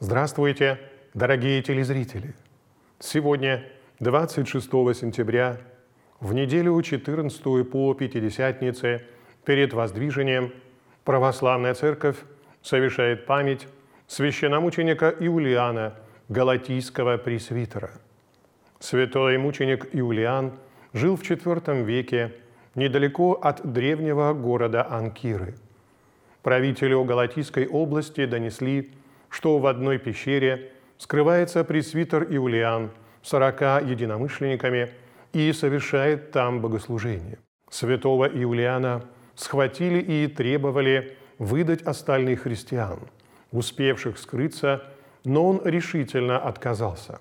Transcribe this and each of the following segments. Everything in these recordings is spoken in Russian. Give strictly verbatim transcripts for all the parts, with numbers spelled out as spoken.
Здравствуйте, дорогие телезрители! Сегодня, двадцать шестого сентября, в неделю четырнадцатую по Пятидесятнице, перед Воздвижением, Православная Церковь совершает память священномученика Иулиана, галатийского пресвитера. Святой мученик Иулиан жил в четвёртом веке недалеко от древнего города Анкиры. Правителю Галатийской области донесли, что в одной пещере скрывается пресвитер Иулиан с сорока единомышленниками и совершает там богослужение. Святого Иулиана схватили и требовали выдать остальных христиан, успевших скрыться, но он решительно отказался.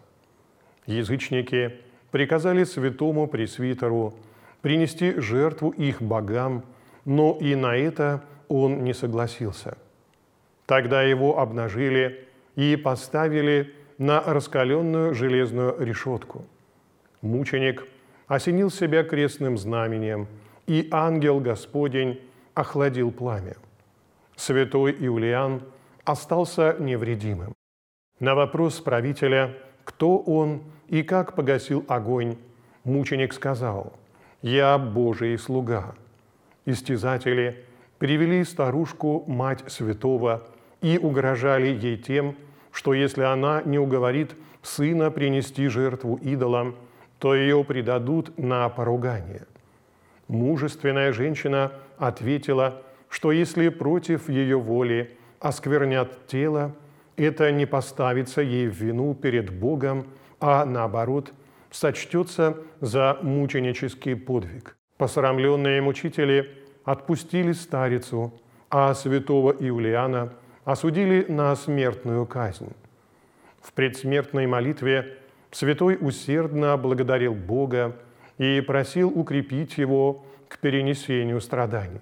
Язычники приказали святому пресвитеру принести жертву их богам, но и на это он не согласился. Тогда его обнажили и поставили на раскаленную железную решетку. Мученик осенил себя крестным знамением, и ангел Господень охладил пламя. Святой Иулиан остался невредимым. На вопрос правителя, кто он и как погасил огонь, мученик сказал: «Я Божий слуга». Истязатели привели старушку, мать святого, и угрожали ей тем, что если она не уговорит сына принести жертву идолам, то ее предадут на поругание. Мужественная женщина ответила, что если против ее воли осквернят тело, это не поставится ей в вину перед Богом, а наоборот сочтется за мученический подвиг. Посрамленные мучители отпустили старицу, а святого Иулиана осудили на смертную казнь. В предсмертной молитве святой усердно благодарил Бога и просил укрепить его к перенесению страданий.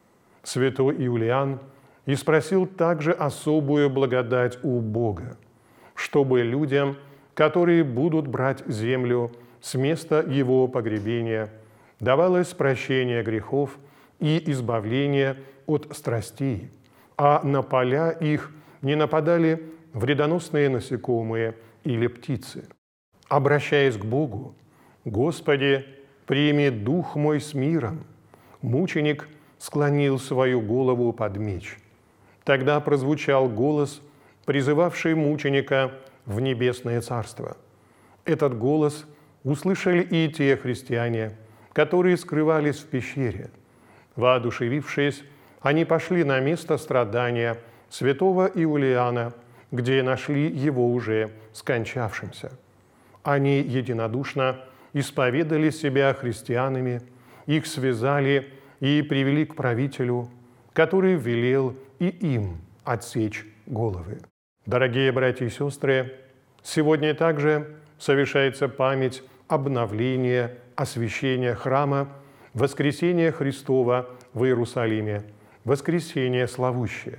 Святой Иулиан и спросил также особую благодать у Бога, чтобы людям, которые будут брать землю с места его погребения, давалось прощение грехов и избавление от страстей, а на поля их не нападали вредоносные насекомые или птицы. Обращаясь к Богу: «Господи, прими дух мой с миром», мученик склонил свою голову под меч. Тогда прозвучал голос, призывавший мученика в небесное царство. Этот голос услышали и те христиане, которые скрывались в пещере. Воодушевившись, они пошли на место страдания святого Иулиана, где нашли его уже скончавшимся. Они единодушно исповедали себя христианами, их связали и привели к правителю, который велел и им отсечь головы. Дорогие братья и сестры, сегодня также совершается память обновления, освящения храма, воскресения Христова в Иерусалиме, воскресение славущее,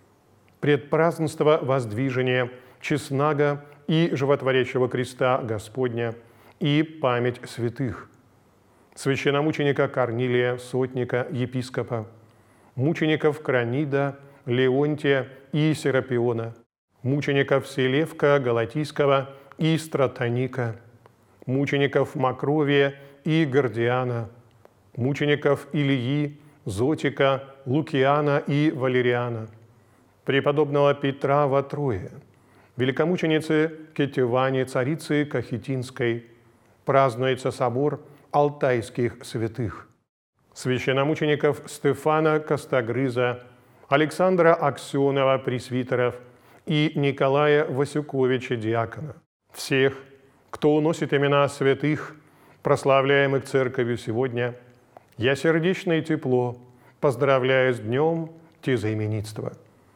предпразднество воздвижения честного и животворящего креста Господня и память святых, священномученика Корнилия, сотника, епископа, мучеников Кранида, Леонтия и Серапиона, мучеников Селевка, Галатийского и Стратоника, мучеников Макровия и Гордиана, мучеников Илии, Зотика, Лукиана и Валериана, преподобного Петра во Трое, великомученицы Кетевани, царицы Кахетинской. Празднуется собор алтайских святых, священномучеников Стефана Костогрыза, Александра Аксенова, пресвитеров, и Николая Васюковича, диакона. Всех, кто носит имена святых, прославляемых Церковью сегодня, я сердечно и тепло поздравляю с днем тезаименитства.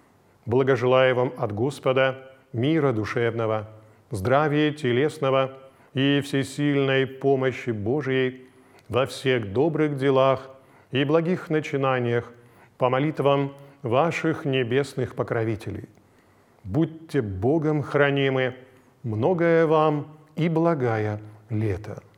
Благожелаю вам от Господа мира душевного, здравия телесного и всесильной помощи Божией во всех добрых делах и благих начинаниях по молитвам ваших небесных покровителей. Будьте Богом хранимы, многое вам и благая лето.